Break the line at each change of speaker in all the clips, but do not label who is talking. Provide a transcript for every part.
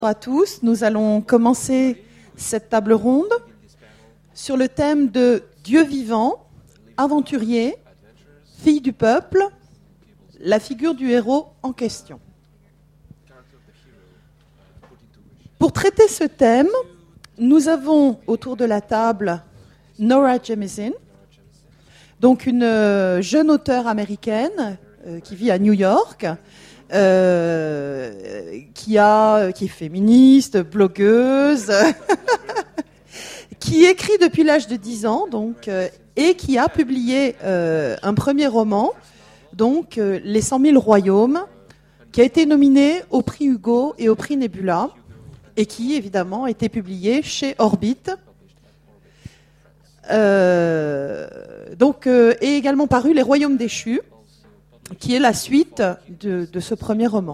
Bonjour à tous, nous allons commencer cette table ronde sur le thème de Dieu vivant, aventurier, fille du peuple, la figure du héros en question. Pour traiter ce thème, nous avons autour de la table Nora Jemisin, donc une jeune auteure américaine qui vit à New York, qui est féministe, blogueuse, qui écrit depuis l'âge de 10 ans, donc, et qui a publié un premier roman, donc Les 100 000 royaumes, qui a été nominé au prix Hugo et au prix Nebula, et qui évidemment a été publié chez Orbit. Et également paru Les Royaumes déchus, qui est la suite de ce premier roman.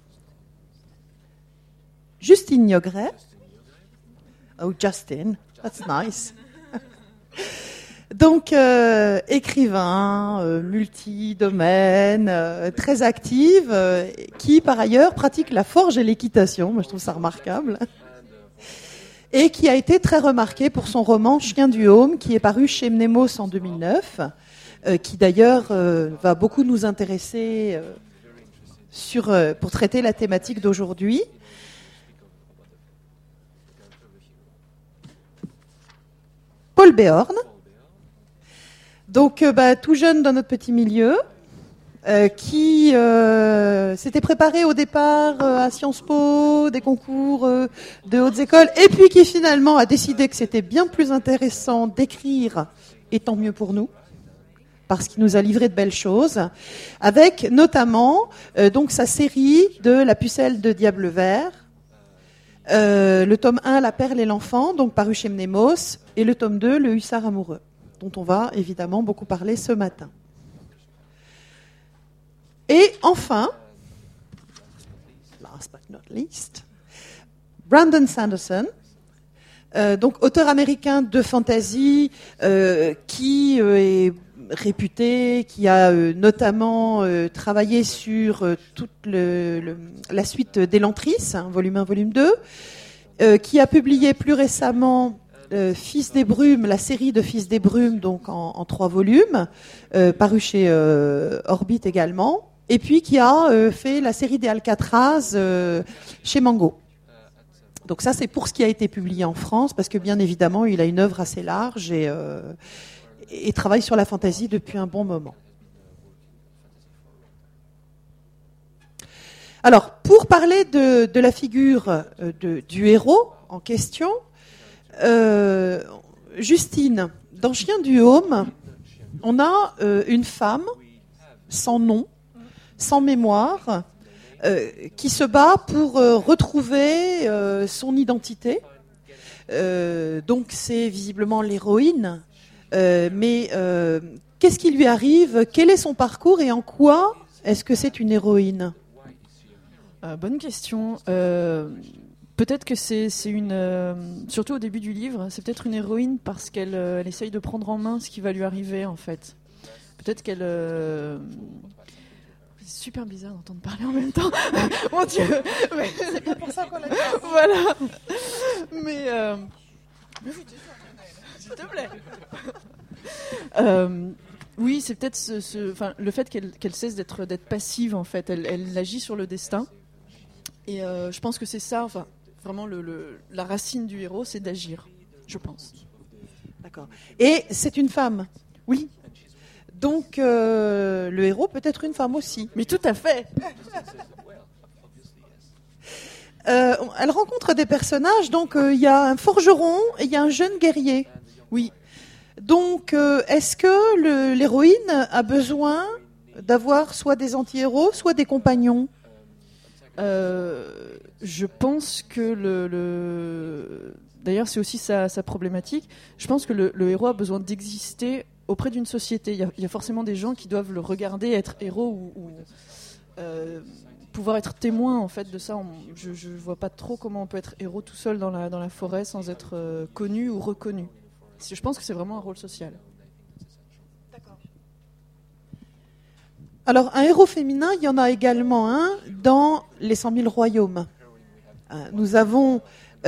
Justine Niogret. Oh, Justin, that's nice. Donc, écrivain, multi-domaine, très active, qui par ailleurs pratique la forge et l'équitation. Moi, je trouve ça remarquable. Et qui a été très remarqué pour son roman Chien du Haume, qui est paru chez Mnemos en 2009. Qui d'ailleurs va beaucoup nous intéresser pour traiter la thématique d'aujourd'hui. Paul Béorn, donc tout jeune dans notre petit milieu, qui s'était préparé au départ à Sciences Po, des concours de hautes écoles, et puis qui finalement a décidé que c'était bien plus intéressant d'écrire, et tant mieux pour nous, parce qu'il nous a livré de belles choses, avec notamment donc sa série de La pucelle de Diable Vert, le tome 1, La perle et l'enfant, donc paru chez Mnemos, et le tome 2, Le hussard amoureux, dont on va évidemment beaucoup parler ce matin. Et enfin, last but not least, Brandon Sanderson, donc auteur américain de fantasy, qui est réputé, qui a notamment travaillé sur toute la suite d'Elantris, volume 1, volume 2, qui a publié plus récemment Fils des brumes, la série de Fils des brumes, donc en 3 volumes, paru chez Orbit également, et puis qui a fait la série des Alcatraz chez Mango. Donc ça, c'est pour ce qui a été publié en France, parce que bien évidemment, il a une œuvre assez large et travaille sur la fantaisie depuis un bon moment. Alors, pour parler de la figure du héros en question, Justine, dans Chien du Haume, on a une femme sans nom, sans mémoire, qui se bat pour retrouver son identité. Donc c'est visiblement l'héroïne. Mais qu'est-ce qui lui arrive? Quel est son parcours et en quoi est-ce que c'est une héroïne?
Bonne question. Peut-être que c'est une... surtout au début du livre, c'est peut-être une héroïne parce qu'elle elle essaye de prendre en main ce qui va lui arriver, en fait. Peut-être qu'elle... C'est super bizarre d'entendre parler en même temps. Mon Dieu. Mais...
C'est pas pour ça qu'on l'a dit.
Voilà. Mais... S'il te plaît. Oui, c'est peut-être le fait qu'elle cesse d'être passive, en fait. Elle agit sur le destin. Et je pense que c'est ça, enfin, vraiment la racine du héros, c'est d'agir, je pense.
D'accord. Et c'est une femme?
Oui.
Donc le héros peut être une femme aussi.
Mais tout à fait.
Elle rencontre des personnages, donc il y a un forgeron et il y a un jeune guerrier.
Oui.
Donc est-ce que l'héroïne a besoin d'avoir soit des anti-héros, soit des compagnons?
Je pense que d'ailleurs c'est aussi sa problématique. Je pense que le héros a besoin d'exister auprès d'une société. Il y a forcément des gens qui doivent le regarder être héros ou pouvoir être témoin en fait de ça. Je vois pas trop comment on peut être héros tout seul dans la forêt sans être connu ou reconnu. Je pense que c'est vraiment un rôle social.
D'accord. Alors, un héros féminin, il y en a également un dans Les 100 000 royaumes. Nous avons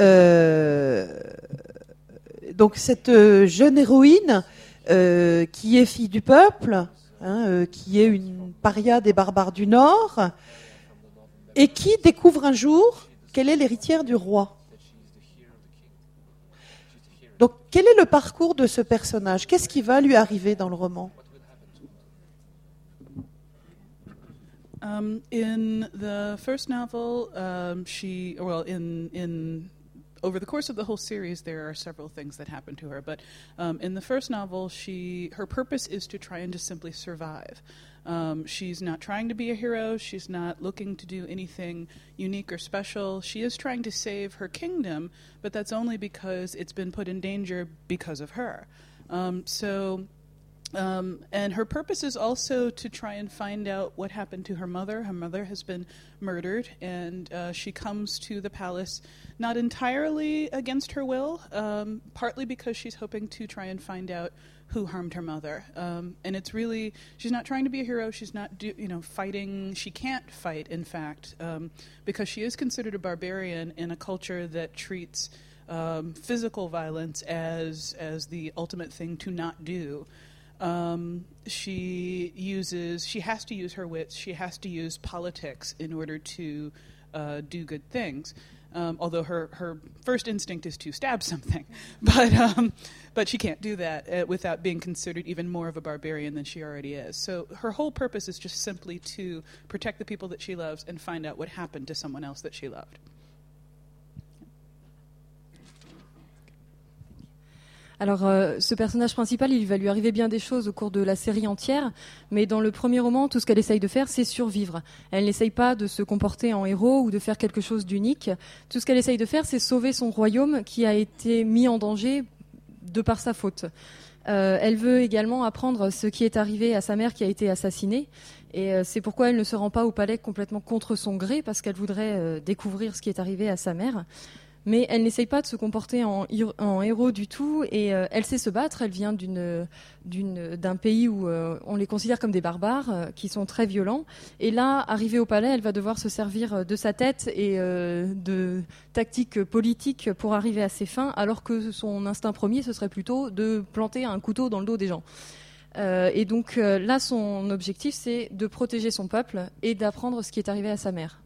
donc cette jeune héroïne qui est fille du peuple, qui est une paria des barbares du Nord, et qui découvre un jour qu'elle est l'héritière du roi. Donc, quel est le parcours de ce personnage? Qu'est-ce qui va lui arriver dans le roman?
In the first novel, over the course of the whole series, there are several things that happen to her. But in the first novel, her purpose is to try and just simply survive. She's not trying to be a hero. She's not looking to do anything unique or special. She is trying to save her kingdom, but that's only because it's been put in danger because of her. And her purpose is also to try and find out what happened to her mother. Her mother has been murdered, and she comes to the palace not entirely against her will, partly because she's hoping to try and find out who harmed her mother. And it's really, she's not trying to be a hero. She's not, fighting. She can't fight, in fact, because she is considered a barbarian in a culture that treats physical violence as the ultimate thing to not do. She has to use her wits. She has to use politics in order to do good things. Although her first instinct is to stab something, but she can't do that without being considered even more of a barbarian than she already is. So her whole purpose is just simply to protect the people that she loves and find out what happened to someone else that she loved.
Alors, ce personnage principal, il va lui arriver bien des choses au cours de la série entière, mais dans le premier roman, tout ce qu'elle essaye de faire, c'est survivre. Elle n'essaye pas de se comporter en héros ou de faire quelque chose d'unique. Tout ce qu'elle essaye de faire, c'est sauver son royaume qui a été mis en danger de par sa faute. Elle veut également apprendre ce qui est arrivé à sa mère qui a été assassinée, et c'est pourquoi elle ne se rend pas au palais complètement contre son gré, parce qu'elle voudrait découvrir ce qui est arrivé à sa mère. Mais elle n'essaye pas de se comporter en héros du tout, et elle sait se battre. Elle vient d'un pays où on les considère comme des barbares, qui sont très violents. Et là, arrivée au palais, elle va devoir se servir de sa tête et de tactiques politiques pour arriver à ses fins, alors que son instinct premier, ce serait plutôt de planter un couteau dans le dos des gens. Et donc là, son objectif, c'est de protéger son peuple et d'apprendre ce qui est arrivé à sa mère.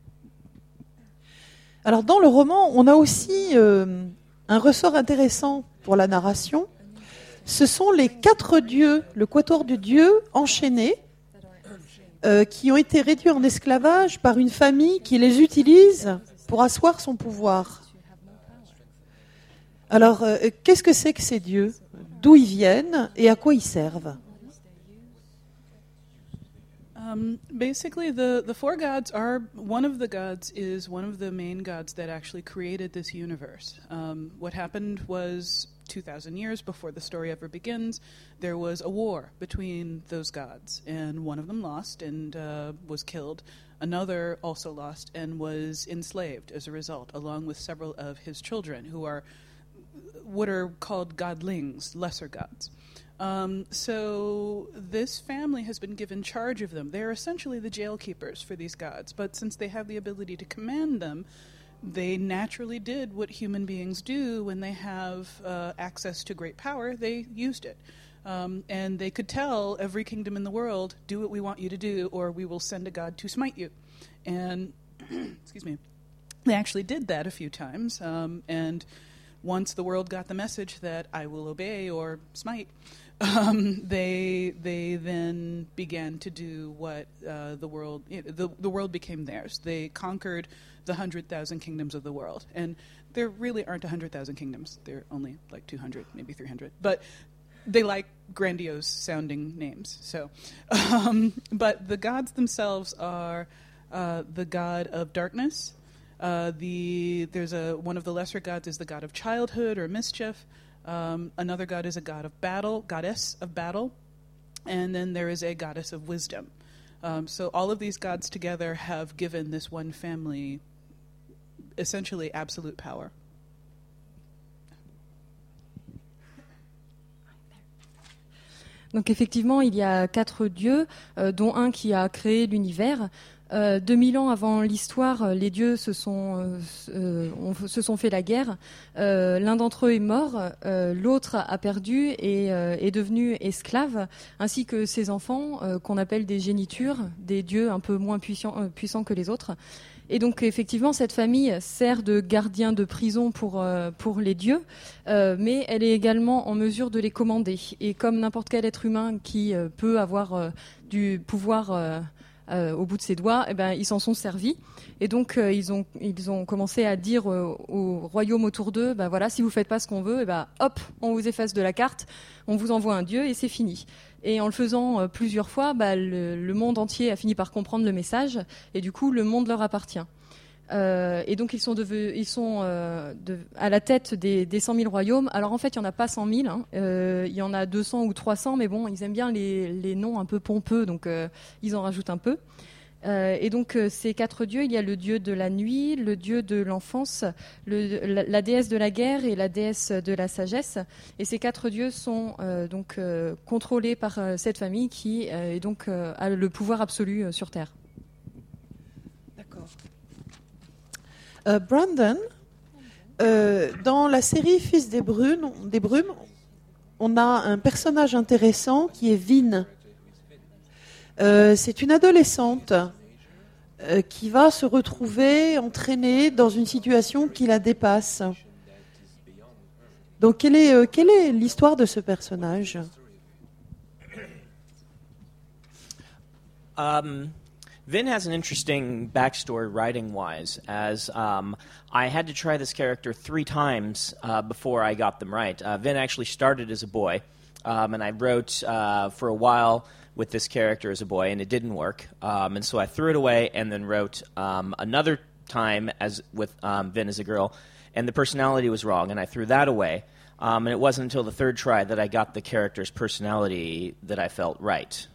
Alors dans le roman, on a aussi un ressort intéressant pour la narration. Ce sont les 4 dieux, le quatuor de dieux enchaînés, qui ont été réduits en esclavage par une famille qui les utilise pour asseoir son pouvoir. Alors, qu'est-ce que c'est que ces dieux? D'où ils viennent et à quoi ils servent?
Basically, the 4 gods are, one of the gods is one of the main gods that actually created this universe. What happened was 2,000 years before the story ever begins, there was a war between those gods, and one of them lost and was killed. Another also lost and was enslaved as a result, along with several of his children, who are what are called godlings, lesser gods. So this family has been given charge of them. They're essentially the jail keepers for these gods, but since they have the ability to command them, they naturally did what human beings do when they have access to great power. They used it. And they could tell every kingdom in the world, do what we want you to do, or we will send a god to smite you. And, excuse me, they actually did that a few times. And once the world got the message that I will obey or smite, they then began to do what the world became theirs. They conquered the 100,000 kingdoms of the world. And there really aren't 100,000 kingdoms. There are only like 200, maybe 300. But they like grandiose sounding names. So, but the gods themselves are the god of darkness. One of the lesser gods is the god of childhood or mischief. Another god is a god of battle, goddess of battle, and then there is a goddess of wisdom. So all of these gods together have given this one family essentially absolute power.
Donc effectivement, il y a 4 dieux, dont un qui a créé l'univers. 2000 ans avant l'histoire, les dieux se sont fait la guerre. L'un d'entre eux est mort, l'autre a perdu et est devenu esclave, ainsi que ses enfants, qu'on appelle des génitures, des dieux un peu moins puissants que les autres. Et donc effectivement, cette famille sert de gardien de prison pour les dieux, mais elle est également en mesure de les commander. Et comme n'importe quel être humain qui peut avoir du pouvoir au bout de ses doigts, eh ben, ils s'en sont servis. Et donc ils ont commencé à dire au royaume autour d'eux, ben voilà, si vous faites pas ce qu'on veut, eh ben hop, on vous efface de la carte, on vous envoie un dieu et c'est fini. Et en le faisant plusieurs fois, le monde entier a fini par comprendre le message, et du coup, le monde leur appartient. Et donc, ils sont à la tête des 100 000 royaumes. Alors, en fait, il n'y en a pas 100 000. Hein. Il y en a 200 ou 300, mais bon, ils aiment bien les noms un peu pompeux, donc ils en rajoutent un peu. Et donc, ces 4 dieux, il y a le dieu de la nuit, le dieu de l'enfance, la déesse de la guerre et la déesse de la sagesse. Et ces 4 dieux sont contrôlés par cette famille qui a le pouvoir absolu sur Terre.
D'accord. Brandon, dans la série Fils des Brumes, on a un personnage intéressant qui est Vin. C'est une adolescente qui va se retrouver entraînée dans une situation qui la dépasse. Donc, quelle est l'histoire de ce personnage?
Vin has an interesting backstory writing-wise, as I had to try this character 3 times before I got them right. Vin actually started as a boy, and I wrote for a while with this character as a boy, and it didn't work. And so I threw it away and then wrote another time with Vin as a girl, and the personality was wrong, and I threw that away. And it wasn't until the 3rd try that I got the character's personality that I felt right.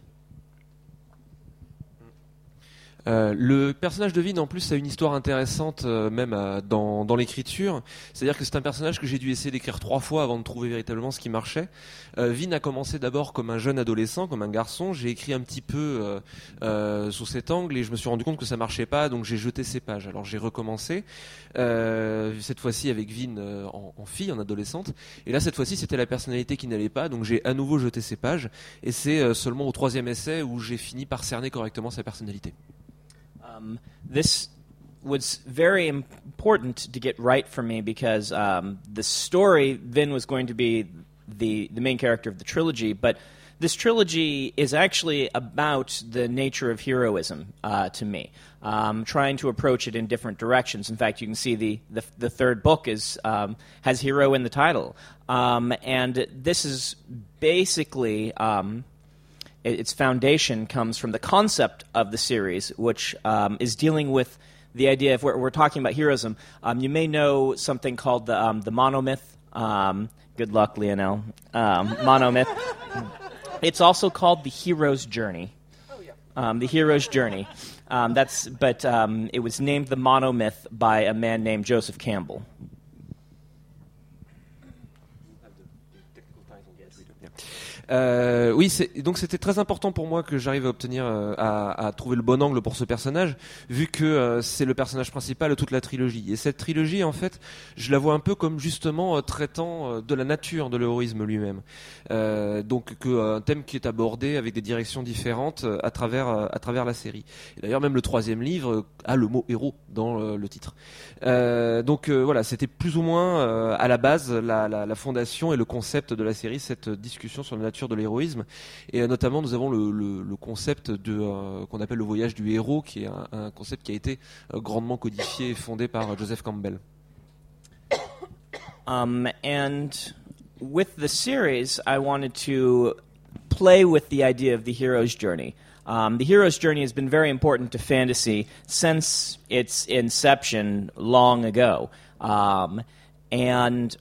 Le personnage de Vin en plus a une histoire intéressante même dans l'écriture, c'est-à-dire que c'est un personnage que j'ai dû essayer d'écrire 3 fois avant de trouver véritablement ce qui marchait. Vin a commencé d'abord comme un jeune adolescent, comme un garçon. J'ai écrit un petit peu sous cet angle et je me suis rendu compte que ça marchait pas, donc j'ai jeté ces pages. Alors j'ai recommencé cette fois-ci avec Vin en fille, en adolescente, et là cette fois-ci c'était la personnalité qui n'allait pas, donc j'ai à nouveau jeté ces pages et c'est seulement au 3e essai où j'ai fini par cerner correctement sa personnalité.
This was very important to get right for me because the story, Vin was going to be the main character of the trilogy, but this trilogy is actually about the nature of heroism to me, trying to approach it in different directions. In fact, you can see the 3rd book has hero in the title, and this is basically its foundation comes from the concept of the series, which is dealing with the idea of we're talking about heroism. You may know something called the monomyth. Good luck, Lionel. Monomyth. It's also called the hero's journey. The hero's journey. It was named the monomyth by a man named Joseph Campbell.
Oui, donc c'était très important pour moi que j'arrive à obtenir, à trouver le bon angle pour ce personnage, vu que c'est le personnage principal de toute la trilogie. Et cette trilogie, en fait, je la vois un peu comme justement traitant de la nature de l'héroïsme lui-même. Donc un thème qui est abordé avec des directions différentes à travers la série. Et d'ailleurs, même le 3e livre a le mot héros dans le titre. Voilà, c'était plus ou moins à la base la fondation et le concept de la série, cette discussion sur la nature de l'héroïsme, et notamment nous avons le concept qu'on appelle le voyage du héros, qui est un concept qui a été grandement codifié et fondé par Joseph Campbell.
And with the series, I wanted to play with the idea of the hero's journey. The hero's journey has been very important to fantasy since its inception long ago, and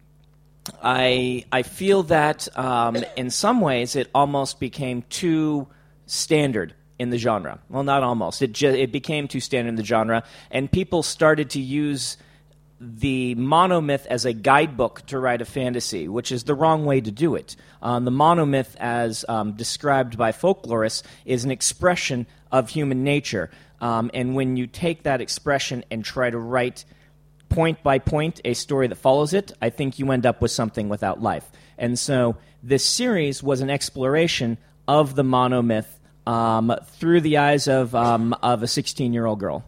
I feel that in some ways it almost became too standard in the genre. Well, not almost. It became too standard in the genre, and people started to use the monomyth as a guidebook to write a fantasy, which is the wrong way to do it. The monomyth, as described by folklorists, is an expression of human nature. And when you take that expression and try to write point by point a story that follows it, I think you end up with something without life. And so this series was an exploration of the monomyth through the eyes of a 16-year-old girl.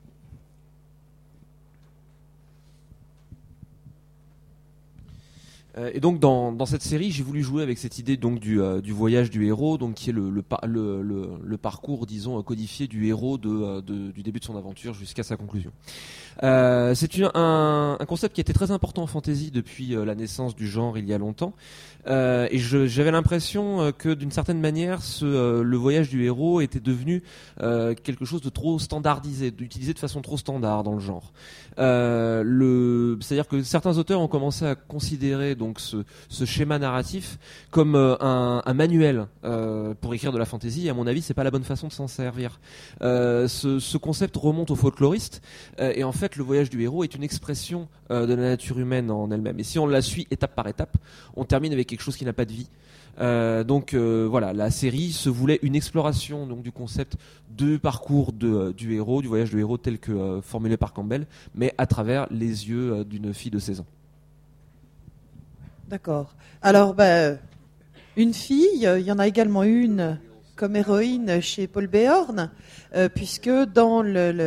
Et donc dans cette série, j'ai voulu jouer avec cette idée donc du voyage du héros, donc qui est le parcours, disons, codifié du héros du début de son aventure jusqu'à sa conclusion. C'est un concept qui était très important en fantasy depuis la naissance du genre il y a longtemps. Et j'avais l'impression que d'une certaine manière, le voyage du héros était devenu quelque chose de trop standardisé, d'utilisé de façon trop standard dans le genre. C'est-à-dire que certains auteurs ont commencé à considérer donc ce schéma narratif comme un manuel pour écrire de la fantasy. Et à mon avis, c'est pas la bonne façon de s'en servir. Ce concept remonte aux folkloristes, et en fait, le voyage du héros est une expression de la nature humaine en elle-même. Et si on la suit étape par étape, on termine avec quelque chose qui n'a pas de vie. Donc voilà, la série se voulait une exploration donc du concept de parcours du héros, du voyage du héros tel que formulé par Campbell, mais à travers les yeux d'une fille de 16 ans.
D'accord. Alors, une fille, il y en a également une comme héroïne chez Paul Béorn, puisque dans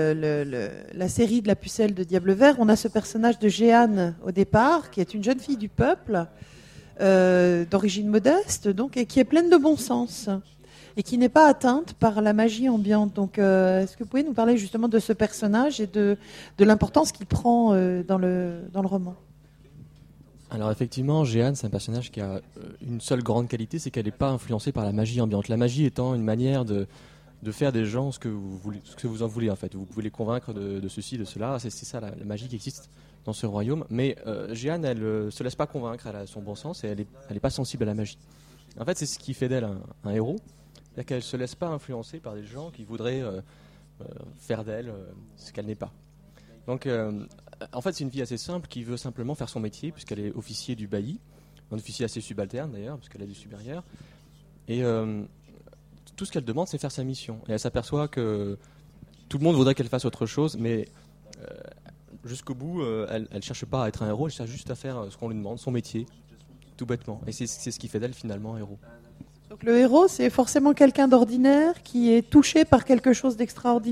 la série de La Pucelle de Diable Vert, on a ce personnage de Jeanne au départ, qui est une jeune fille du peuple, d'origine modeste, donc, et qui est pleine de bon sens, et qui n'est pas atteinte par la magie ambiante. Donc, est-ce que vous pouvez nous parler justement de ce personnage et de l'importance qu'il prend dans le roman ?
Alors effectivement, Jeanne, c'est un personnage qui a une seule grande qualité, c'est qu'elle n'est pas influencée par la magie ambiante. La magie étant une manière de faire des gens ce que vous en voulez en fait. Vous pouvez les convaincre de ceci, de cela. C'est ça la magie qui existe dans ce royaume. Mais Jeanne, elle se laisse pas convaincre, elle a son bon sens et elle est pas sensible à la magie. En fait, c'est ce qui fait d'elle un héros, c'est-à-dire qu'elle se laisse pas influencer par des gens qui voudraient faire d'elle ce qu'elle n'est pas. Donc en fait, c'est une fille assez simple qui veut simplement faire son métier, puisqu'elle est officier du bailli, un officier assez subalterne d'ailleurs, puisqu'elle a du supérieur. Et tout ce qu'elle demande, c'est faire sa mission. Et elle s'aperçoit que tout le monde voudrait qu'elle fasse autre chose, mais jusqu'au bout, elle ne cherche pas à être un héros, elle cherche juste à faire ce qu'on lui demande, son métier, tout bêtement. Et c'est ce qui fait d'elle finalement un héros.
Donc le héros, c'est forcément quelqu'un d'ordinaire qui est touché par quelque chose d'extraordinaire ?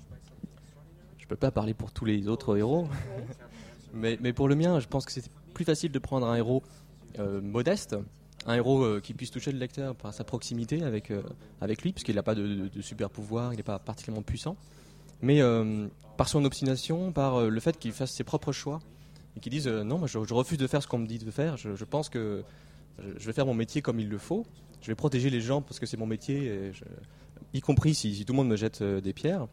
Je peux pas parler pour tous les autres héros, mais pour le mien, je pense que c'est plus facile de prendre un héros modeste, un héros qui puisse toucher le lecteur par sa proximité avec lui, puisqu'il n'a pas de super pouvoir, il n'est pas particulièrement puissant, mais par son obstination, par le fait qu'il fasse ses propres choix, et qu'il dise non, moi je refuse de faire ce qu'on me dit de faire, je pense que je vais faire mon métier comme il le faut, je vais protéger les gens parce que c'est mon métier, et y compris si tout le monde me jette des pierres.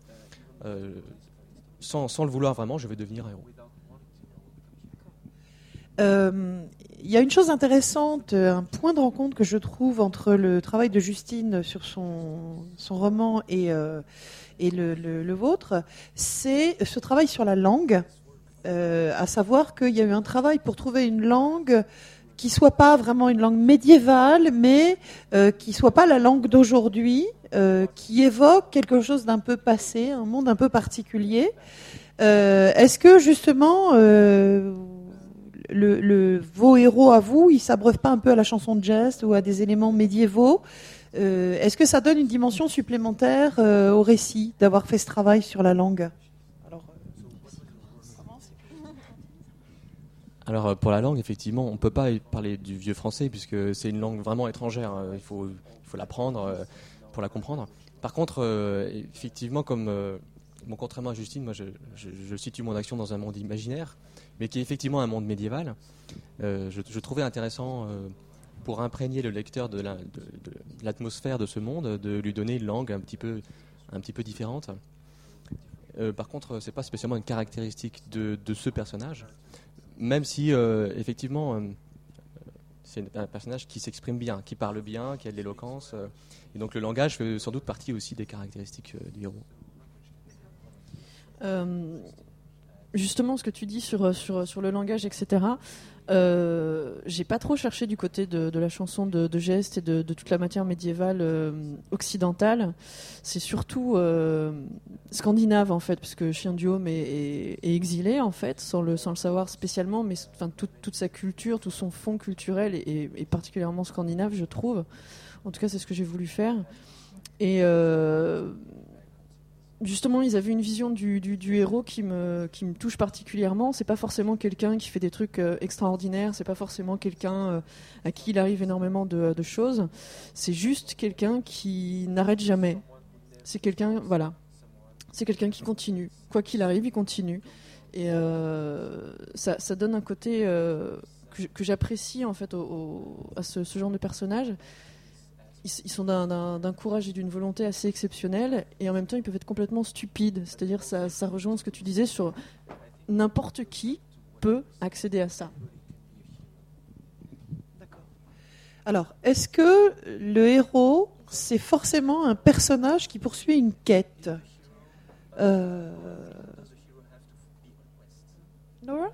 Sans le vouloir vraiment, je vais devenir un héros.
Il y a une chose intéressante, un point de rencontre que je trouve entre le travail de Justine sur son roman et le vôtre, c'est ce travail sur la langue, à savoir qu'il y a eu un travail pour trouver une langue qui soit pas vraiment une langue médiévale, mais qui soit pas la langue d'aujourd'hui, qui évoque quelque chose d'un peu passé, un monde un peu particulier. Est-ce que justement vos héros à vous, ils s'abreuvent pas un peu à la chanson de geste ou à des éléments médiévaux ? Est-ce que ça donne une dimension supplémentaire au récit d'avoir fait ce travail sur la langue ?
Alors pour la langue, effectivement, on ne peut pas parler du vieux français puisque c'est une langue vraiment étrangère. Il faut l'apprendre pour la comprendre. Par contre, effectivement, contrairement à Justine, moi je situe mon action dans un monde imaginaire, mais qui est effectivement un monde médiéval. Je trouvais intéressant pour imprégner le lecteur de l'atmosphère de ce monde, de lui donner une langue un petit peu différente. Par contre, c'est pas spécialement une caractéristique de ce personnage. Même si, effectivement, c'est un personnage qui s'exprime bien, qui parle bien, qui a de l'éloquence. Et donc le langage fait sans doute partie aussi des caractéristiques du héros.
justement, ce que tu dis sur le langage, etc., j'ai pas trop cherché du côté de la chanson de geste et de toute la matière médiévale occidentale. C'est surtout scandinave, en fait, parce que Chien du Haume est exilé, en fait, sans le savoir spécialement, mais toute sa culture, tout son fond culturel est particulièrement scandinave, je trouve. En tout cas, c'est ce que j'ai voulu faire. Et justement, ils avaient une vision du héros qui me touche particulièrement. C'est pas forcément quelqu'un qui fait des trucs extraordinaires, c'est pas forcément quelqu'un à qui il arrive énormément de choses. C'est juste quelqu'un qui n'arrête jamais. C'est quelqu'un qui continue. Quoi qu'il arrive, il continue. Et ça donne un côté que j'apprécie en fait à ce genre de personnage. Ils sont d'un courage et d'une volonté assez exceptionnels, et en même temps ils peuvent être complètement stupides. C'est-à-dire ça rejoint ce que tu disais sur n'importe qui peut accéder à ça.
D'accord. Alors, est-ce que le héros, c'est forcément un personnage qui poursuit une quête Nora?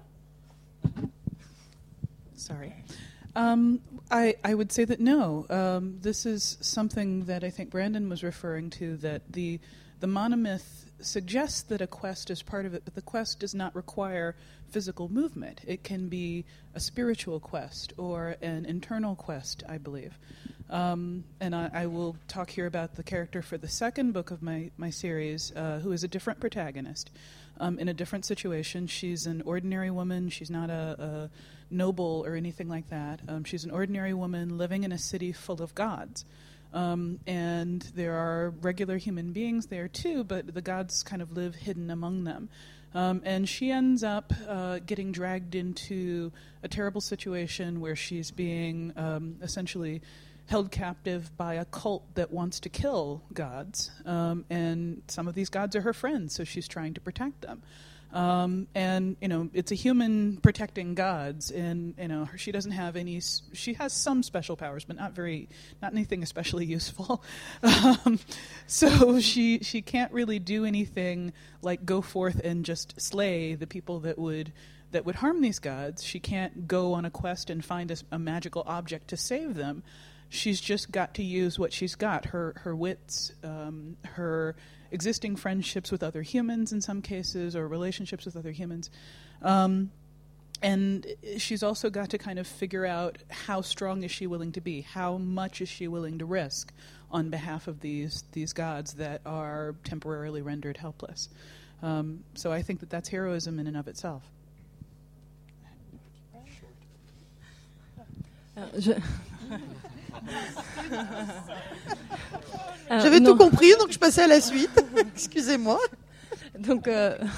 Sorry. I would say that no. This is something that I think Brandon was referring to, that the monomyth suggests that a quest is part of it, but the quest does not require physical movement. It can be a spiritual quest or an internal quest, I believe. And I will talk here about the character for the second book of my series, who is a different protagonist. In a different situation. She's an ordinary woman. She's not a noble or anything like that. She's an ordinary woman living in a city full of gods. And there are regular human beings there too, but the gods kind of live hidden among them. And she ends up getting dragged into a terrible situation where she's being essentially held captive by a cult that wants to kill gods. And some of these gods are her friends, so she's trying to protect them. And, you know, it's a human protecting gods, and, you know, she doesn't have any, she has some special powers, but not anything especially useful. So she can't really do anything like go forth and just slay the people that would harm these gods. She can't go on a quest and find a magical object to save them. She's just got to use what she's got, her wits, her existing friendships with other humans in some cases, or relationships with other humans. And she's also got to kind of figure out how strong is she willing to be, how much is she willing to risk on behalf of these gods that are temporarily rendered helpless. So I think that that's heroism in and of itself.
J'avais tout compris, donc je passais à la suite. Excusez-moi.
Donc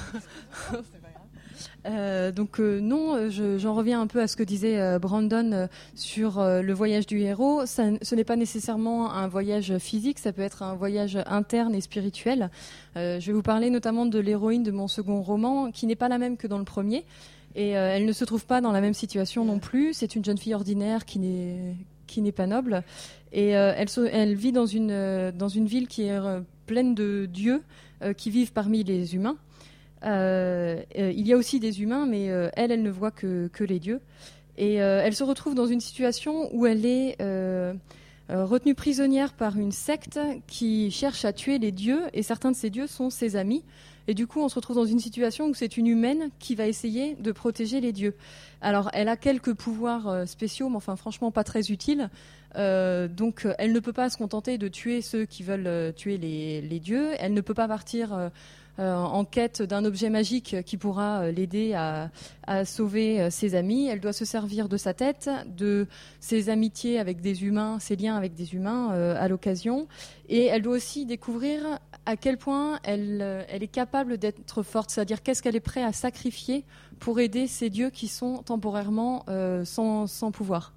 non, j'en reviens un peu à ce que disait Brandon sur le voyage du héros. Ce n'est pas nécessairement un voyage physique, ça peut être un voyage interne et spirituel. Je vais vous parler notamment de l'héroïne de mon second roman, qui n'est pas la même que dans le premier. Et elle ne se trouve pas dans la même situation non plus. C'est une jeune fille ordinaire qui n'est pas noble. Et elle vit dans une ville qui est pleine de dieux qui vivent parmi les humains. Il y a aussi des humains, mais elle ne voit que les dieux. Et elle se retrouve dans une situation où elle est retenue prisonnière par une secte qui cherche à tuer les dieux, et certains de ces dieux sont ses amis. Et du coup, on se retrouve dans une situation où c'est une humaine qui va essayer de protéger les dieux. Alors, elle a quelques pouvoirs spéciaux, mais enfin, franchement, pas très utiles. Donc, elle ne peut pas se contenter de tuer ceux qui veulent tuer les dieux. Elle ne peut pas partir en quête d'un objet magique qui pourra l'aider à sauver ses amis. Elle doit se servir de sa tête, de ses amitiés avec des humains, ses liens avec des humains à l'occasion. Et elle doit aussi découvrir à quel point elle est capable d'être forte, c'est-à-dire qu'est-ce qu'elle est prête à sacrifier pour aider ces dieux qui sont temporairement sans pouvoir.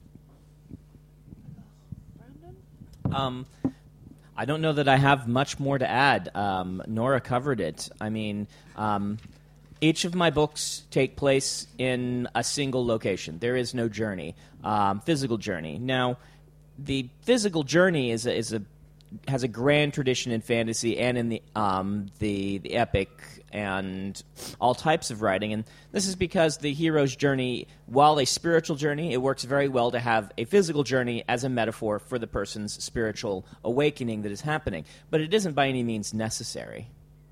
I don't know that I have much more to add. Nora covered it. I mean, each of my books take place in a single location. There is no journey, physical journey. Now, the physical journey is a has a grand tradition in fantasy and in the epic and all types of writing. And this is because the hero's journey, while a spiritual journey, it works very well to have a physical journey as a metaphor for the person's spiritual awakening that is happening. But it isn't by any means necessary.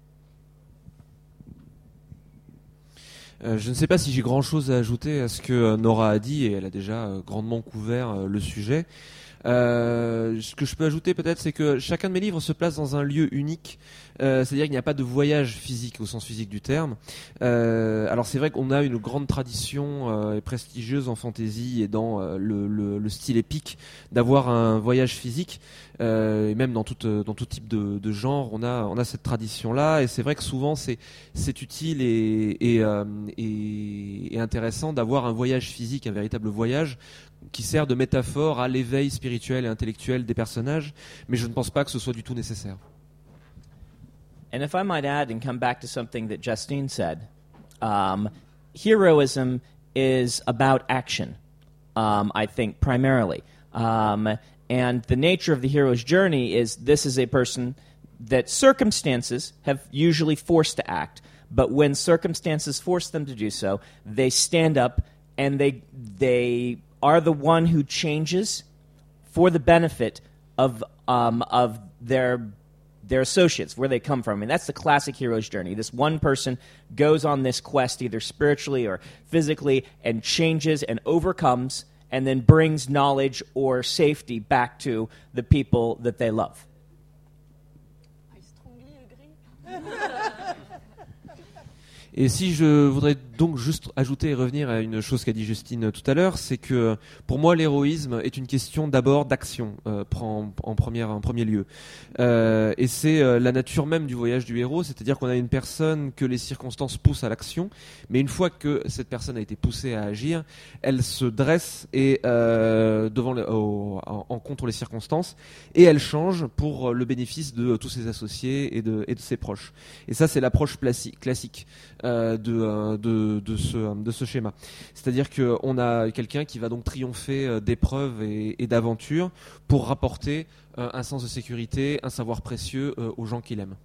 Je ne sais pas si j'ai grand-chose à ajouter à ce que Nora a dit, et elle a déjà grandement couvert le sujet. Ce que je peux ajouter peut-être, c'est que chacun de mes livres se place dans un lieu unique, c'est-à-dire qu'il n'y a pas de voyage physique au sens physique du terme. Alors c'est vrai qu'on a une grande tradition prestigieuse en fantasy et dans le style épique d'avoir un voyage physique, et même dans tout type de genre, on a cette tradition-là, et c'est vrai que souvent c'est utile et intéressant d'avoir un voyage physique, un véritable voyage qui sert de métaphore à l'éveil spirituel et intellectuel des personnages, mais je ne pense pas que ce soit du tout nécessaire.
And if I might add and come back to something that Justine said, heroism is about action, I think, primarily. And the nature of the hero's journey is this is a person that circumstances have usually forced to act, but when circumstances force them to do so, they stand up and they are the one who changes for the benefit of their associates, where they come from. I mean, that's the classic hero's journey. This one person goes on this quest, either spiritually or physically, and changes and overcomes, and then brings knowledge or safety back to the people that they love.
I strongly agree.
Et si je voudrais donc juste ajouter et revenir à une chose qu'a dit Justine tout à l'heure, c'est que pour moi l'héroïsme est une question d'abord d'action, en premier lieu. Et c'est la nature même du voyage du héros, c'est-à-dire qu'on a une personne que les circonstances poussent à l'action, mais une fois que cette personne a été poussée à agir, elle se dresse et en contre les circonstances, et elle change pour le bénéfice de tous ses associés et de ses proches. Et ça, c'est l'approche classique de ce schéma. C'est-à-dire qu'on a quelqu'un qui va donc triompher d'épreuves et d'aventures pour rapporter un sens de sécurité, un savoir précieux aux gens qu'il aime.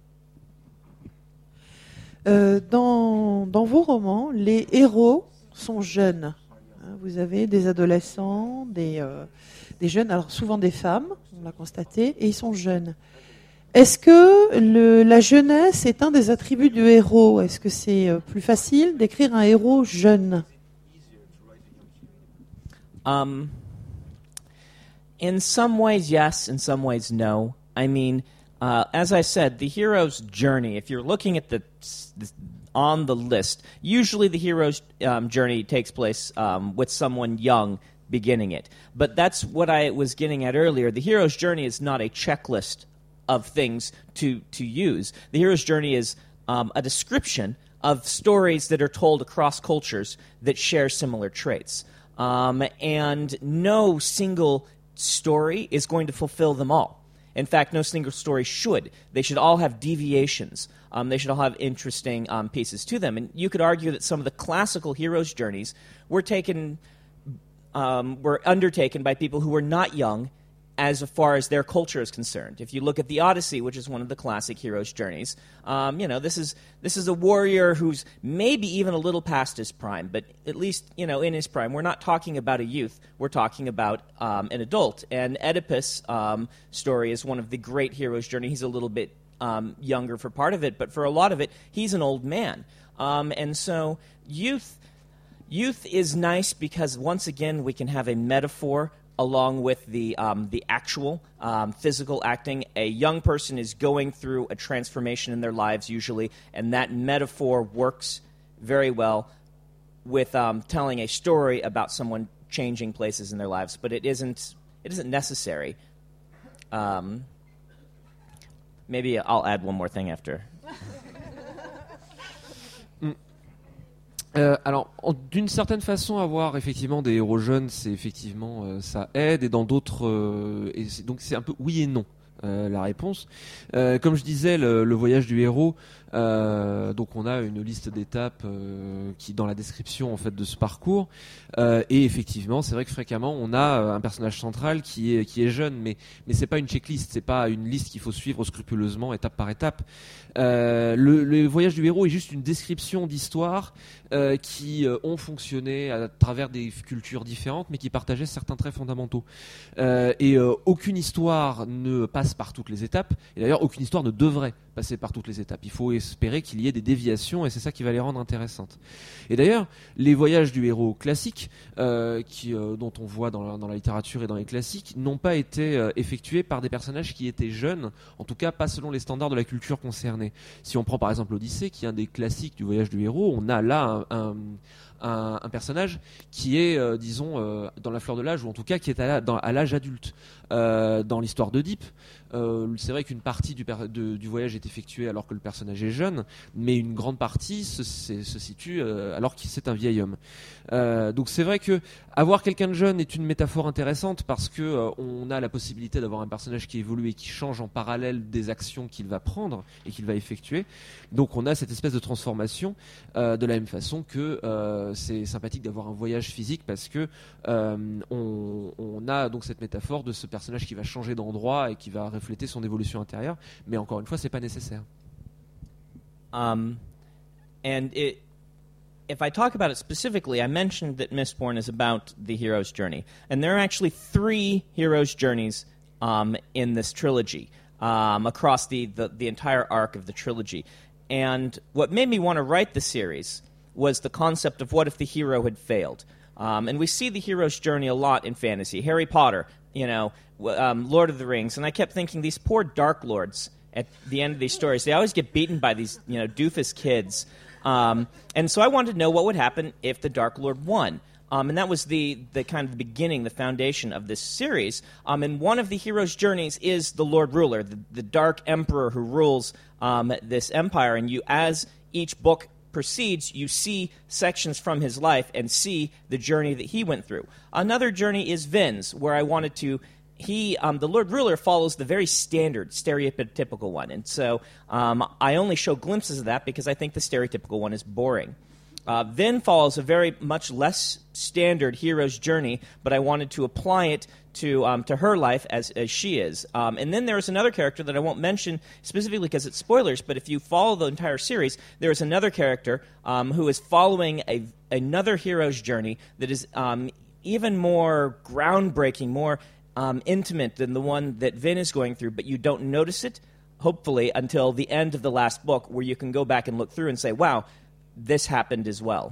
Dans vos romans, les héros sont jeunes. Vous avez des adolescents, des jeunes, alors souvent des femmes, on l'a constaté, et ils sont jeunes. Est-ce que la jeunesse est un des attributs du héros? Est-ce que c'est plus facile d'écrire un héros jeune?
In some ways, yes. In some ways, no. I mean, as I said, the hero's journey, if you're looking at on the list, usually the hero's journey takes place with someone young beginning it. But that's what I was getting at earlier. The hero's journey is not a checklist of things to use. The hero's journey is a description of stories that are told across cultures that share similar traits. And no single story is going to fulfill them all. In fact, no single story should. They should all have deviations. They should all have interesting pieces to them. And you could argue that some of the classical hero's journeys were undertaken by people who were not young as far as their culture is concerned. If you look at the Odyssey, which is one of the classic hero's journeys, this is a warrior who's maybe even a little past his prime, but at least, in his prime. We're not talking about a youth. We're talking about an adult. And Oedipus' story is one of the great hero's journey. He's a little bit younger for part of it, but for a lot of it, he's an old man. And so youth is nice because, once again, we can have a metaphor along with the actual physical acting. A young person is going through a transformation in their lives usually, and that metaphor works very well with telling a story about someone changing places in their lives. But it isn't necessary. Maybe I'll add one more thing after.
Alors, d'une certaine façon, avoir effectivement des héros jeunes, c'est effectivement ça aide, et dans d'autres, donc c'est un peu oui et non. la réponse. Comme je disais, le voyage du héros, donc on a une liste d'étapes qui dans la description en fait de ce parcours, et effectivement c'est vrai que fréquemment on a un personnage central qui est jeune, mais c'est pas une checklist, c'est pas une liste qu'il faut suivre scrupuleusement étape par étape. Le voyage du héros est juste une description d'histoires qui ont fonctionné à travers des cultures différentes, mais qui partageaient certains traits fondamentaux. Aucune histoire ne passe par toutes les étapes, et d'ailleurs aucune histoire ne devrait passer par toutes les étapes. Il faut espérer qu'il y ait des déviations, et c'est ça qui va les rendre intéressantes. Et d'ailleurs, les voyages du héros classiques, dont on voit dans la littérature et dans les classiques, n'ont pas été effectués par des personnages qui étaient jeunes, en tout cas pas selon les standards de la culture concernée. Si on prend par exemple l'Odyssée, qui est un des classiques du voyage du héros, on a là un personnage qui est, disons, dans la fleur de l'âge, ou en tout cas qui est à l'âge adulte. Dans l'histoire d'Oedipe, c'est vrai qu'une partie du voyage est effectuée alors que le personnage est jeune, mais une grande partie se situe alors que c'est un vieil homme. Donc c'est vrai que avoir quelqu'un de jeune est une métaphore intéressante parce que on a la possibilité d'avoir un personnage qui évolue et qui change en parallèle des actions qu'il va prendre et qu'il va effectuer. Donc on a cette espèce de transformation de la même façon que c'est sympathique d'avoir un voyage physique parce que on a donc cette métaphore de ce personnage qui va changer d'endroit et qui va refléter son évolution intérieure, mais encore une fois c'est pas nécessaire.
If I talk about it specifically, I mentioned that Mistborn is about the hero's journey. And there are actually 3 hero's journeys in this trilogy, across the entire arc of the trilogy. And what made me want to write the series was the concept of what if the hero had failed. And we see the hero's journey a lot in fantasy. Harry Potter, Lord of the Rings. And I kept thinking, these poor Dark Lords at the end of these stories, they always get beaten by these, doofus kids. And so I wanted to know what would happen if the Dark Lord won. And that was the kind of the beginning, the foundation of this series. And one of the hero's journeys is the Lord Ruler, the Dark Emperor who rules this empire. And you, as each book proceeds, you see sections from his life and see the journey that he went through. Another journey is Vin's, where I wanted to... the Lord Ruler follows the very standard, stereotypical one. And so I only show glimpses of that because I think the stereotypical one is boring. Vin follows a very much less standard hero's journey, but I wanted to apply it to her life as she is. And then there is another character that I won't mention specifically because it's spoilers, but if you follow the entire series, there is another character who is following another hero's journey that is even more groundbreaking, more intimate than the one that Vin is going through, but you don't notice it, hopefully, until the end of the last book, where you can go back and look through and say, wow, this happened as well.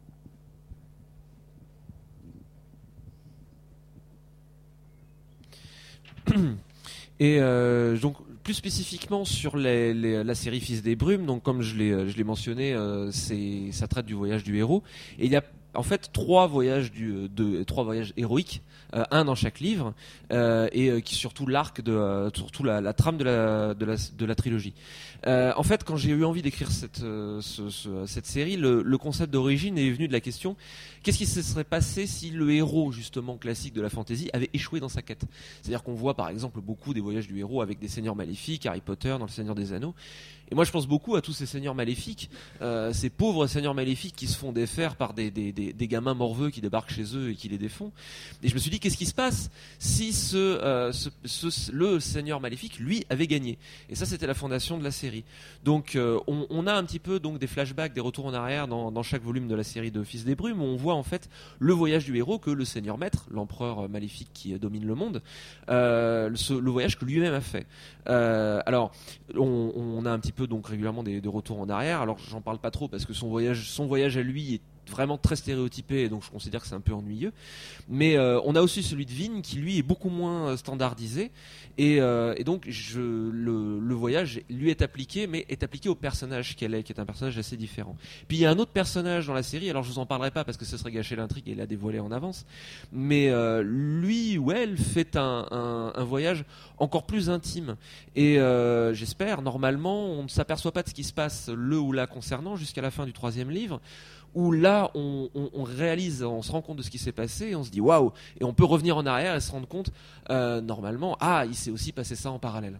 Et donc plus spécifiquement sur la série Fils des Brumes, donc comme je l'ai mentionné, ça traite du voyage du héros, et il y a en fait 3 voyages héroïques, un dans chaque livre, et qui surtout l'arc surtout la trame de la trilogie. En fait, quand j'ai eu envie d'écrire cette série, le concept d'origine est venu de la question: qu'est-ce qui se serait passé si le héros justement classique de la fantasy avait échoué dans sa quête? C'est-à-dire qu'on voit par exemple beaucoup des voyages du héros avec des seigneurs maléfiques, Harry Potter dans le Seigneur des Anneaux. Et moi je pense beaucoup à tous ces seigneurs maléfiques, ces pauvres seigneurs maléfiques qui se font défaire par des gamins morveux qui débarquent chez eux et qui les défont. Et je me suis dit, qu'est-ce qui se passe si le seigneur maléfique, lui, avait gagné? Et ça, c'était la fondation de la série. Donc on a un petit peu donc des flashbacks, des retours en arrière dans chaque volume de la série de Fils des Brumes, où on voit en fait le voyage du héros que le seigneur maître, l'empereur maléfique qui domine le monde, le voyage que lui-même a fait. Alors on a un petit peu donc régulièrement des retours en arrière. Alors j'en parle pas trop parce que son voyage à lui est vraiment très stéréotypé, et donc je considère que c'est un peu ennuyeux. Mais on a aussi celui de Vin qui lui est beaucoup moins standardisé, et donc le voyage lui est appliqué, mais est appliqué au personnage qu'elle est, qui est un personnage assez différent. Puis il y a un autre personnage dans la série, alors je vous en parlerai pas parce que ce serait gâcher l'intrigue et la dévoiler en avance, mais lui ou elle fait un voyage encore plus intime, et j'espère, normalement on ne s'aperçoit pas de ce qui se passe le ou la concernant jusqu'à la fin du 3e livre, où là on réalise, on se rend compte de ce qui s'est passé et on se dit waouh, et on peut revenir en arrière et se rendre compte normalement, il s'est aussi passé ça en parallèle.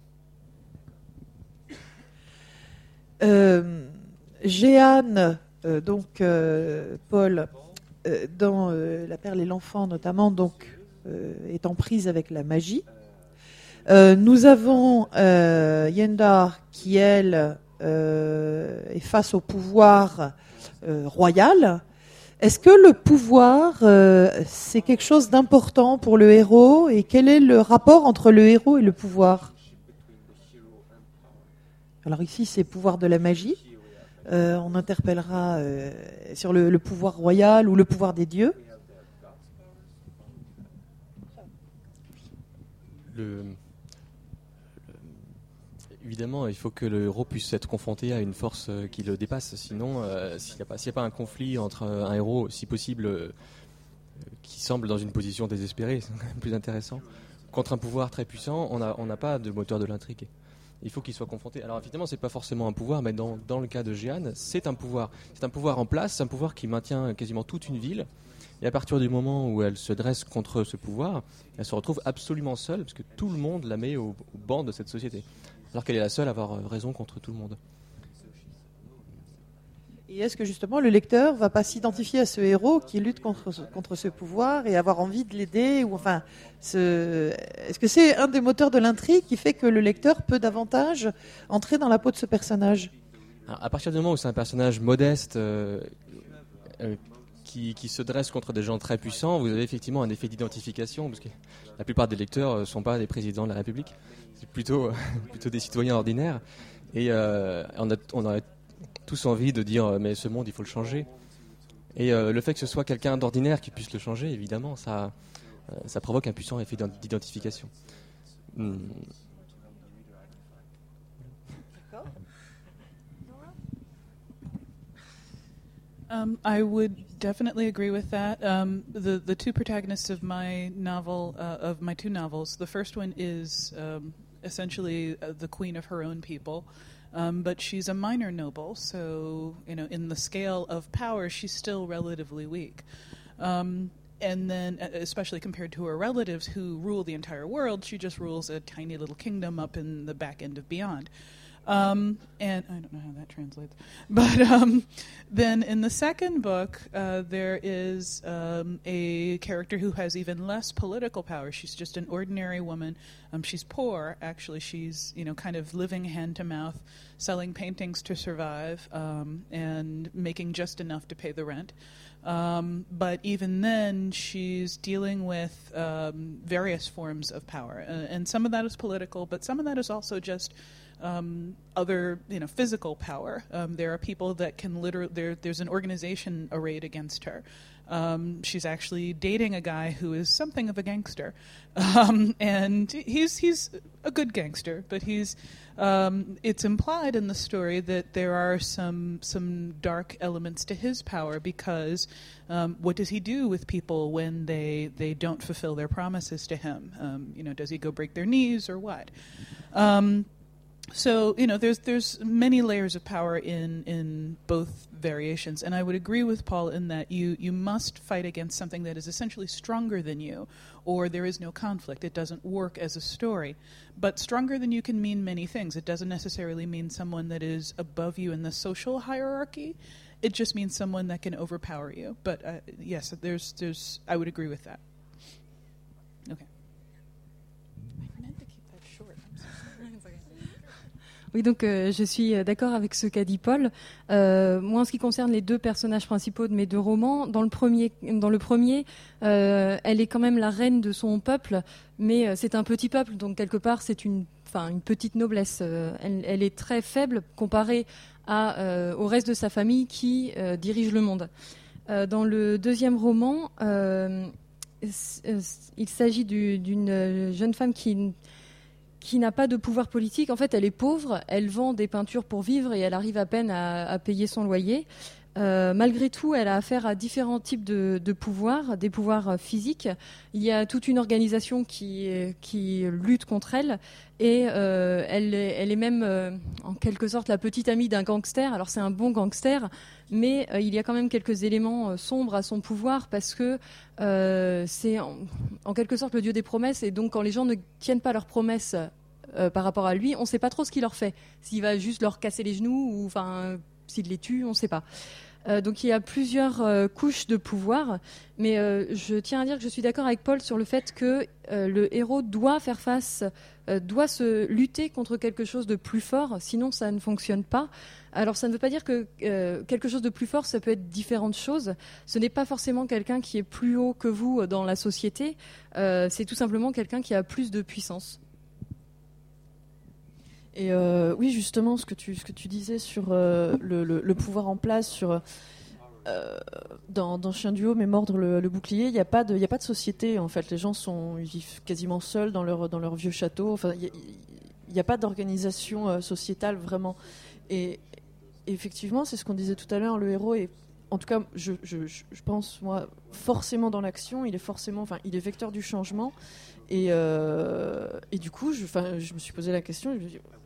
Jeanne, Paul, dans La Perle et l'Enfant notamment, donc est en prise avec la magie. Nous avons Yendar qui, elle, est face au pouvoir royal. Est-ce que le pouvoir, c'est quelque chose d'important pour le héros, et quel est le rapport entre le héros et le pouvoir ? Alors ici, c'est pouvoir de la magie. On interpellera sur le pouvoir royal ou le pouvoir des dieux.
Évidemment, il faut que le héros puisse être confronté à une force qui le dépasse. Sinon, s'il n'y a pas un conflit entre un héros, si possible, qui semble dans une position désespérée, c'est quand même plus intéressant, contre un pouvoir très puissant, on n'a pas de moteur de l'intrigue. Il faut qu'il soit confronté. Alors évidemment, c'est pas forcément un pouvoir, mais dans le cas de Jeanne, c'est un pouvoir. C'est un pouvoir en place, c'est un pouvoir qui maintient quasiment toute une ville. Et à partir du moment où elle se dresse contre ce pouvoir, elle se retrouve absolument seule, parce que tout le monde la met au banc de cette société. Alors qu'elle est la seule à avoir raison contre tout le monde.
Et est-ce que justement le lecteur ne va pas s'identifier à ce héros qui lutte contre ce pouvoir et avoir envie de l'aider, ou enfin, est-ce que c'est un des moteurs de l'intrigue qui fait que le lecteur peut davantage entrer dans la peau de ce personnage ?
Alors, à partir du moment où c'est un personnage modeste qui se dresse contre des gens très puissants, vous avez effectivement un effet d'identification, parce que la plupart des lecteurs ne sont pas des présidents de la République, c'est plutôt des citoyens ordinaires, et on a tous envie de dire mais ce monde il faut le changer, et le fait que ce soit quelqu'un d'ordinaire qui puisse le changer, évidemment ça provoque un puissant effet d'identification.
I would definitely agree with that. The two protagonists of my novel, of my two novels, the first one is essentially the queen of her own people. But she's a minor noble, so in the scale of power, she's still relatively weak. And then, especially compared to her relatives who rule the entire world, she just rules a tiny little kingdom up in the back end of Beyond. And I don't know how that translates. But then in the second book, there is a character who has even less political power. She's just an ordinary woman. She's poor, actually. She's, kind of living hand to mouth, selling paintings to survive, and making just enough to pay the rent. But even then, she's dealing with various forms of power. And some of that is political, but some of that is also just other, physical power. There are people that can literally, there's an organization arrayed against her. She's actually dating a guy who is something of a gangster. And he's a good gangster, but it's implied in the story that there are some dark elements to his power, because what does he do with people when they don't fulfill their promises to him? Does he go break their knees or what? So, there's many layers of power in both variations, and I would agree with Paul in that you must fight against something that is essentially stronger than you, or there is no conflict. It doesn't work as a story. But stronger than you can mean many things. It doesn't necessarily mean someone that is above you in the social hierarchy. It just means someone that can overpower you. But yes, there's I would agree with that. Okay.
Oui, donc je suis d'accord avec ce qu'a dit Paul. Moi, en ce qui concerne les deux personnages principaux de mes deux romans, dans le premier, elle est quand même la reine de son peuple, mais c'est un petit peuple, donc quelque part, c'est une petite noblesse. Elle est très faible comparée au reste de sa famille qui dirige le monde. Dans le deuxième roman, il s'agit d'une jeune femme qui n'a pas de pouvoir politique. En fait, elle est pauvre, elle vend des peintures pour vivre et elle arrive à peine à payer son loyer. Malgré tout, elle a affaire à différents types de pouvoirs, des pouvoirs physiques. Il y a toute une organisation qui lutte contre elle, et elle est même en quelque sorte la petite amie d'un gangster. Alors c'est un bon gangster, mais il y a quand même quelques éléments sombres à son pouvoir, parce que c'est en quelque sorte le dieu des promesses, et donc quand les gens ne tiennent pas leurs promesses par rapport à lui, on ne sait pas trop ce qu'il leur fait. S'il va juste leur casser les genoux, ou s'il les tue, on ne sait pas. Donc il y a plusieurs couches de pouvoir, mais je tiens à dire que je suis d'accord avec Paul sur le fait que le héros doit faire face, doit se lutter contre quelque chose de plus fort, sinon ça ne fonctionne pas. Alors ça ne veut pas dire que quelque chose de plus fort, ça peut être différentes choses. Ce n'est pas forcément quelqu'un qui est plus haut que vous dans la société, c'est tout simplement quelqu'un qui a plus de puissance.
Et oui, justement, ce que tu disais sur le pouvoir en place, dans Chien du Haut, mais mordre le bouclier, il n'y a pas de société, en fait. Les gens ils vivent quasiment seuls dans leur vieux château. Enfin, il n'y a pas d'organisation sociétale, vraiment. Et effectivement, c'est ce qu'on disait tout à l'heure, le héros est, en tout cas, je pense, moi, forcément dans l'action, il est vecteur du changement. Et du coup, je me suis posé la question,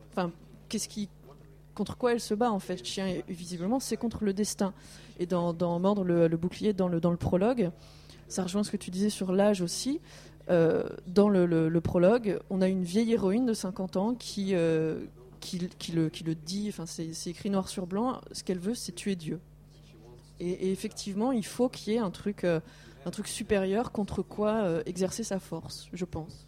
contre quoi elle se bat, en fait. Chien, visiblement, c'est contre le destin. Et dans mordre le bouclier, dans le prologue, ça rejoint ce que tu disais sur l'âge aussi. Dans le prologue, on a une vieille héroïne de 50 ans qui le dit, c'est écrit noir sur blanc, ce qu'elle veut, c'est tuer Dieu. Et effectivement, il faut qu'il y ait un truc supérieur contre quoi exercer sa force, je pense.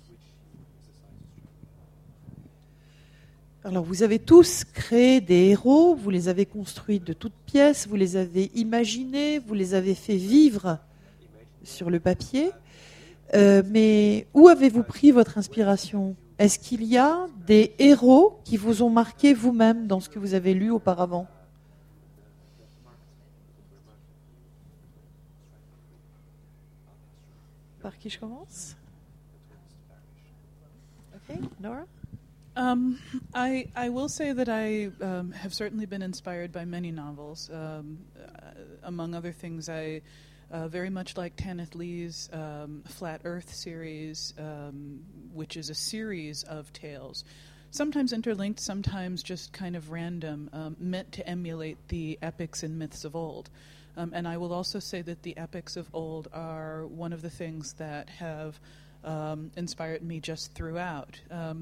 Alors, vous avez tous créé des héros, vous les avez construits de toutes pièces, vous les avez imaginés, vous les avez fait vivre sur le papier. Mais où avez-vous pris votre inspiration ? Est-ce qu'il y a des héros qui vous ont marqué vous-même dans ce que vous avez lu auparavant ? Par qui je commence ? Ok, Nora ?
I will say that I have certainly been inspired by many novels. Among other things, I very much like Tanith Lee's Flat Earth series, which is a series of tales, sometimes interlinked, sometimes just kind of random, meant to emulate the epics and myths of old. And I will also say that the epics of old are one of the things that have inspired me just throughout.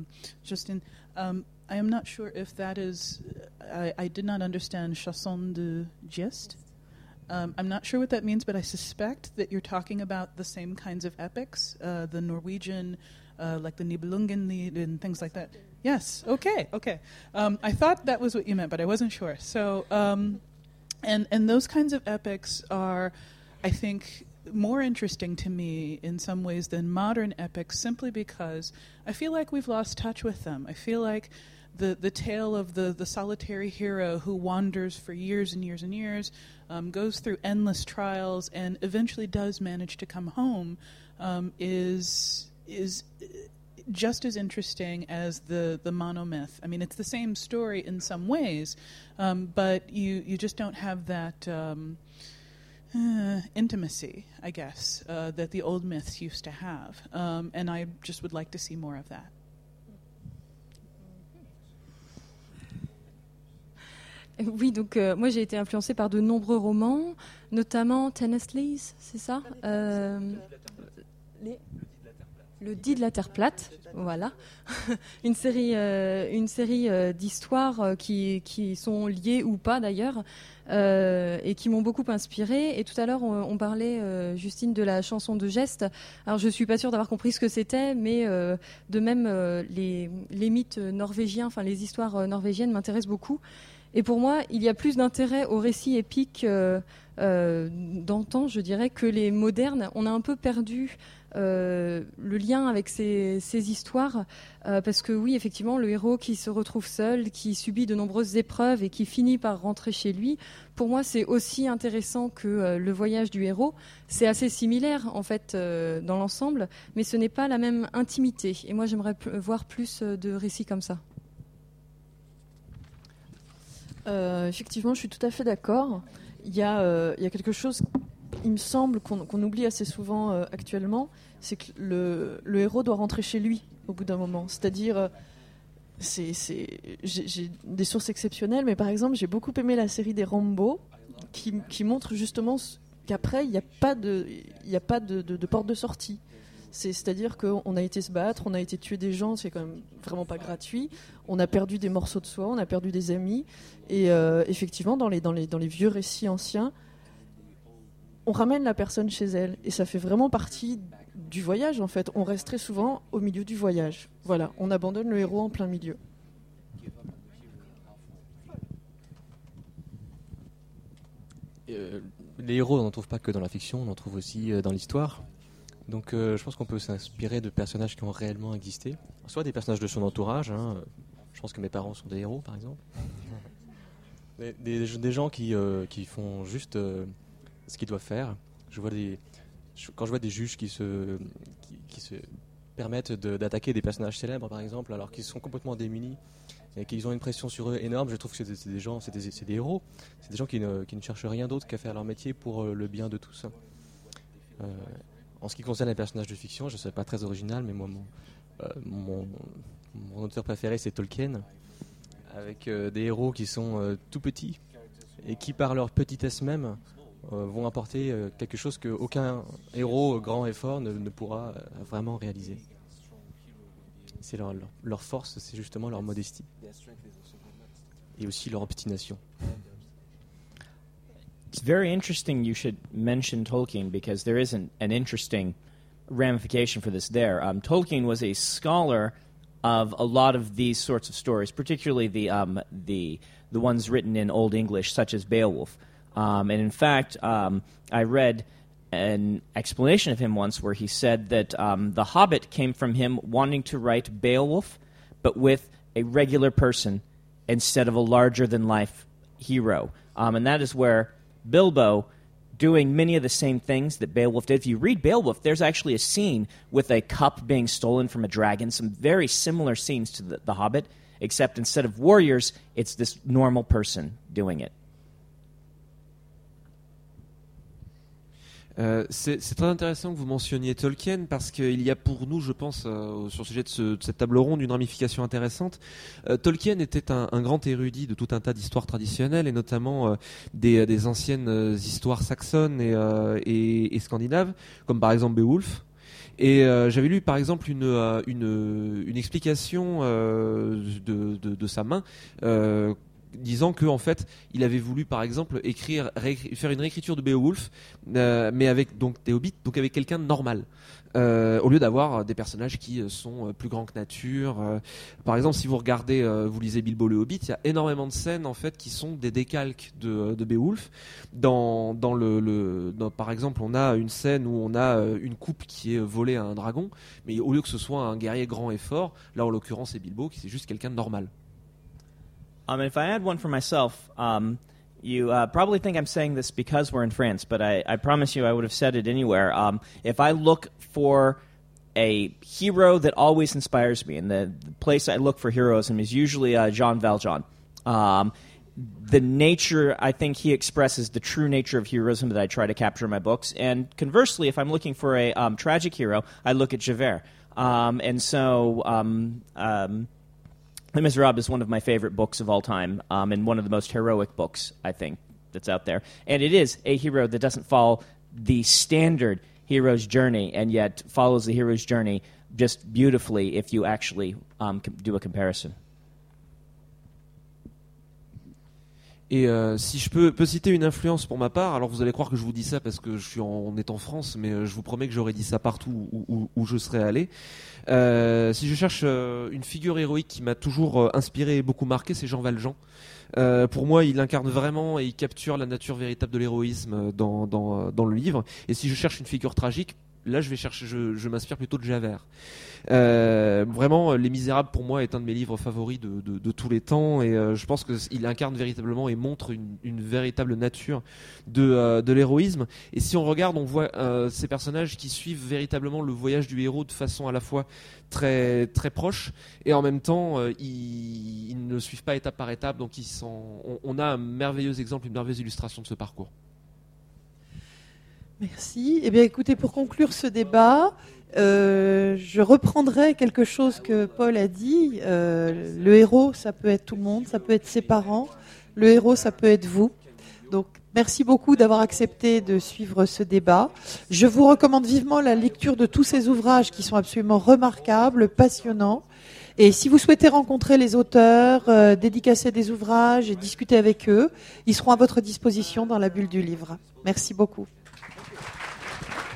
I am not sure if that is. I did not understand chanson de geste. I'm not sure what that means, but I suspect that you're talking about the same kinds of epics, the Norwegian, like the Nibelungenlied and things like that. Yes. Okay. I thought that was what you meant, but I wasn't sure. So, and those kinds of epics are, I think, more interesting to me in some ways than modern epics, simply because I feel like we've lost touch with them. I feel like the tale of the solitary hero who wanders for years and years and years, goes through endless trials, and eventually does manage to come home, is just as interesting as the monomyth. I mean, it's the same story in some ways, but you just don't have that intimacy, I guess, that the old myths used to have. And I just would like to see more of that.
Oui, donc moi j'ai été influencée par de nombreux romans, notamment Tanith Lee's, c'est ça, Le Dit de la Terre plate, voilà, une série d'histoires qui sont liées ou pas d'ailleurs, et qui m'ont beaucoup inspirée. Et tout à l'heure on parlait, Justine, de la chanson de geste. Alors je suis pas sûre d'avoir compris ce que c'était, mais de même les mythes norvégiens, enfin les histoires norvégiennes m'intéressent beaucoup. Et pour moi, il y a plus d'intérêt aux récits épiques d'antan, je dirais, que les modernes. On a un peu perdu le lien avec ces histoires, parce que oui, effectivement, le héros qui se retrouve seul, qui subit de nombreuses épreuves et qui finit par rentrer chez lui, pour moi, c'est aussi intéressant que le voyage du héros. C'est assez similaire, en fait, dans l'ensemble, mais ce n'est pas la même intimité. Et moi, j'aimerais voir plus de récits comme ça.
Effectivement, je suis tout à fait d'accord. il y a quelque chose, il me semble, qu'on oublie assez souvent actuellement, c'est que le héros doit rentrer chez lui au bout d'un moment. C'est-à-dire, j'ai des sources exceptionnelles, mais par exemple, j'ai beaucoup aimé la série des Rambo, qui montre justement qu'après, il n'y a pas de porte de sortie. C'est-à-dire qu'on a été se battre, on a été tuer des gens, c'est quand même vraiment pas gratuit. On a perdu des morceaux de soi, on a perdu des amis. Et effectivement, dans les vieux récits anciens, on ramène la personne chez elle. Et ça fait vraiment partie du voyage, en fait. On reste très souvent au milieu du voyage. Voilà, on abandonne le héros en plein milieu.
Les héros, on n'en trouve pas que dans la fiction, on en trouve aussi dans l'histoire. Donc je pense qu'on peut s'inspirer de personnages qui ont réellement existé, soit des personnages de son entourage, je pense que mes parents sont des héros par exemple, des gens qui font juste ce qu'ils doivent faire. Quand je vois des juges qui se permettent d'attaquer des personnages célèbres par exemple, alors qu'ils sont complètement démunis et qu'ils ont une pression sur eux énorme, je trouve que c'est des gens, c'est des héros, c'est des gens qui ne cherchent rien d'autre qu'à faire leur métier pour le bien de tous. En ce qui concerne les personnages de fiction, je ne sais pas très original, mais moi, mon auteur préféré, c'est Tolkien, avec des héros qui sont tout petits et qui, par leur petitesse même, vont apporter quelque chose qu'aucun héros grand et fort ne pourra vraiment réaliser. C'est leur force, c'est justement leur modestie. Et aussi leur obstination.
It's very interesting you should mention Tolkien because there is an interesting ramification for this there. Tolkien was a scholar of a lot of these sorts of stories, particularly the ones written in Old English, such as Beowulf. And in fact, I read an explanation of him once where he said that The Hobbit came from him wanting to write Beowulf, but with a regular person instead of a larger-than-life hero. And that is where Bilbo, doing many of the same things that Beowulf did. If you read Beowulf, there's actually a scene with a cup being stolen from a dragon, some very similar scenes to the Hobbit, except instead of warriors, it's this normal person doing it.
C'est très intéressant que vous mentionniez Tolkien parce qu'il y a pour nous, je pense, sur le sujet de cette table ronde, une ramification intéressante. Tolkien était un grand érudit de tout un tas d'histoires traditionnelles et notamment des anciennes histoires saxonnes et scandinaves, comme par exemple Beowulf. Et j'avais lu par exemple une explication de sa main disant que en fait il avait voulu par exemple faire une réécriture de Beowulf mais avec donc des hobbits, donc avec quelqu'un de normal au lieu d'avoir des personnages qui sont plus grands que nature. Par exemple, si vous regardez vous lisez Bilbo le Hobbit, il y a énormément de scènes en fait qui sont des décalques de Beowulf. Dans par exemple, on a une scène où on a une coupe qui est volée à un dragon, mais au lieu que ce soit un guerrier grand et fort, là en l'occurrence c'est Bilbo qui c'est juste quelqu'un de normal.
If I had one for myself, you probably think I'm saying this because we're in France, but I promise you I would have said it anywhere. If I look for a hero that always inspires me, and the place I look for heroism is usually Jean Valjean. The nature, I think he expresses the true nature of heroism that I try to capture in my books. And conversely, if I'm looking for a tragic hero, I look at Javert. Les Miserables is one of my favorite books of all time, and one of the most heroic books, I think, that's out there. And it is a hero that doesn't follow the standard hero's journey, and yet follows the hero's journey just beautifully if you actually do a comparison.
Et si je peux citer une influence pour ma part, alors vous allez croire que je vous dis ça parce que on est en France, mais je vous promets que j'aurais dit ça partout où je serais allé. Si je cherche une figure héroïque qui m'a toujours inspiré et beaucoup marqué, c'est Jean Valjean. Pour moi, il incarne vraiment et il capture la nature véritable de l'héroïsme dans le livre. Et si je cherche une figure tragique, là je m'inspire plutôt de Javert. Vraiment, Les Misérables pour moi est un de mes livres favoris de tous les temps, et je pense qu'il incarne véritablement et montre une véritable nature de l'héroïsme. Et si on regarde, on voit ces personnages qui suivent véritablement le voyage du héros de façon à la fois très très proche, et en même temps ils ne le suivent pas étape par étape, donc on a un merveilleux exemple, une merveilleuse illustration de ce parcours.
Merci. Eh bien, écoutez, pour conclure ce débat, je reprendrai quelque chose que Paul a dit. Le héros, ça peut être tout le monde, ça peut être ses parents. Le héros, ça peut être vous. Donc, merci beaucoup d'avoir accepté de suivre ce débat. Je vous recommande vivement la lecture de tous ces ouvrages qui sont absolument remarquables, passionnants. Et si vous souhaitez rencontrer les auteurs, dédicacer des ouvrages et discuter avec eux, ils seront à votre disposition dans la bulle du livre. Merci beaucoup.